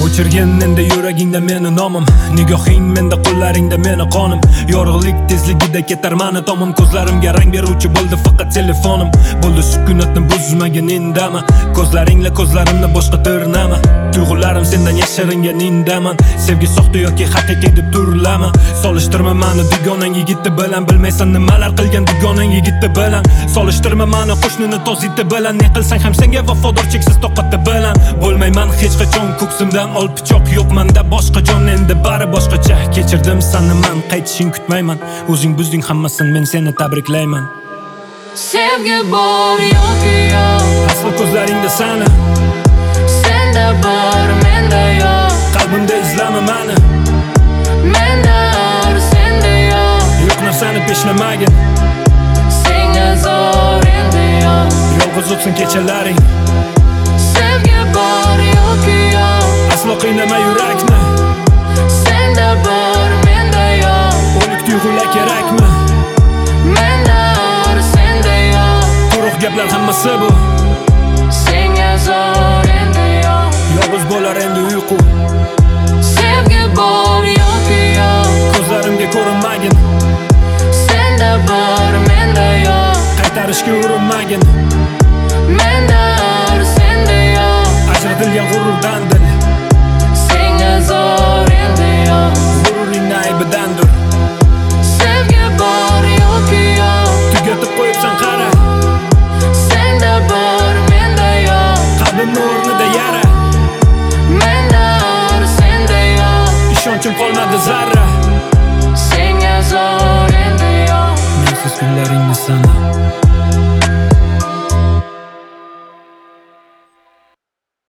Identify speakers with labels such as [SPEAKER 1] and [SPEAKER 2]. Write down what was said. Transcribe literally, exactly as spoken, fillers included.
[SPEAKER 1] O'chirgin endi yuragingda meni nomim, nigohing menda, qo'llaringda meni qonim. Yorug'lik tezligida ketar mani tomim, ko'zlarimga rang beruvchi bo'ldi faqat telefonim. Bo'ldi sukunatni buzmagin indama, ko'zlaringla ko'zlarimni boshqa tirnama. Tuyg'ularim sendan yashiringan indaman, sevgi soxta yoki haqiqiy deb turlama. Solishtirma mani dugonang yigiti bilan, bilmaysan nimalar qilgan dugonang yigiti bilan. Solishtirma mani qo'shnini toziti bilan, ne qilsang ham senga vafodor cheksiz toqati bilan. Bo'lmayman hech qachon ko'ksimdan ol pichoq, yo'qmanda boshqa jon, endi bari boshqacha. Kechirdim sani man, qaytishing kutmayman, o'zing buzding hammasini, men seni tabriklayman.
[SPEAKER 2] Sevgi bor yoki yo'q,
[SPEAKER 1] asli ko'zlaringda sani,
[SPEAKER 2] senda bor menda yo'q.
[SPEAKER 1] qalbimda izlama mani,
[SPEAKER 2] Menda bor senda yo'q.
[SPEAKER 1] yo'q narsani peshlamagin,
[SPEAKER 2] Senga zo'r endi yo'q.
[SPEAKER 1] yolg'iz o'tsin kechalaring.
[SPEAKER 2] Sevgi bor yoki yo'q,
[SPEAKER 1] Aslo qiynama yurakni,
[SPEAKER 2] senda bor menda yo'q.
[SPEAKER 1] o'lik tuyg'ular kerakmi?
[SPEAKER 2] Menda bor senda yo'q.
[SPEAKER 1] Quruq gaplar hammasi bu,
[SPEAKER 2] Senga zo'r endi yo'q.
[SPEAKER 1] yolg'iz bo'lar endi uyqu.
[SPEAKER 2] Sevgi bor yoki yo'q,
[SPEAKER 1] Ko'zlarimga ko'rinmagin,
[SPEAKER 2] senda bor menda yo'q.
[SPEAKER 1] qaytarishga urinmagin,
[SPEAKER 2] Menda bor senda yo'q.
[SPEAKER 1] ajratilgan g'ururdan dil,
[SPEAKER 2] Senga zo'r endi yo'q.
[SPEAKER 1] g'ururing aybidandir.
[SPEAKER 2] Sevgi bor yoki yo'q,
[SPEAKER 1] Tugatib qo'yibsan qara,
[SPEAKER 2] senda bor menda yo'q.
[SPEAKER 1] qalbimni o'rnida yara,
[SPEAKER 2] Menda bor senda yo'q.
[SPEAKER 1] ishonchim qolmadi zarra.